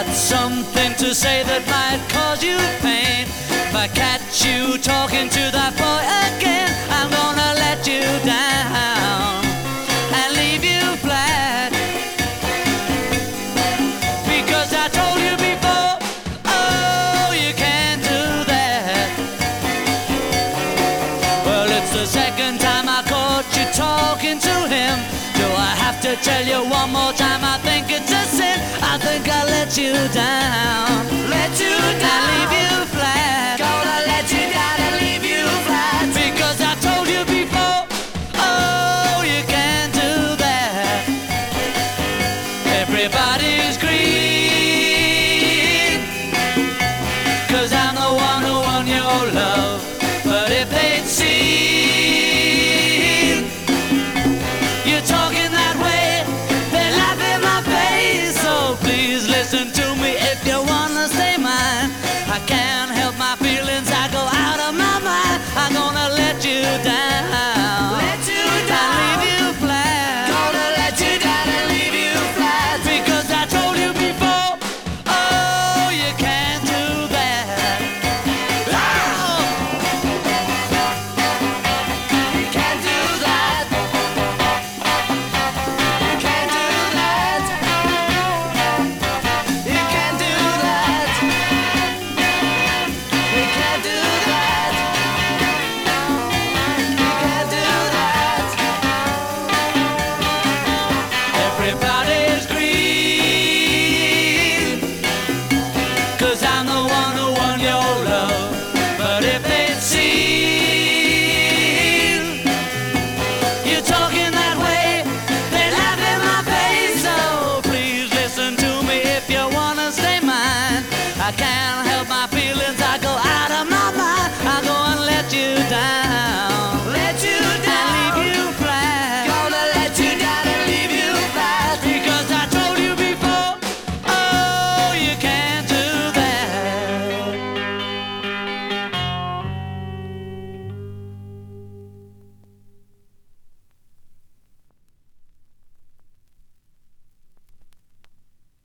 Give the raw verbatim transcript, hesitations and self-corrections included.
got something to say that might cause you pain. If I catch you talking to that boy again, I'm gonna let you down and leave you flat. Because I told you before, oh, you can't do that. Well, it's the second time I caught you talking to him. Do I have to tell you one more time? I think it's a sin. I think I let you down, let you down, and leave you flat. Gonna let you down and leave you flat. Because I told you before, oh, you can't do that. Everybody's green, 'cause I'm the one who won your love. But if they'd see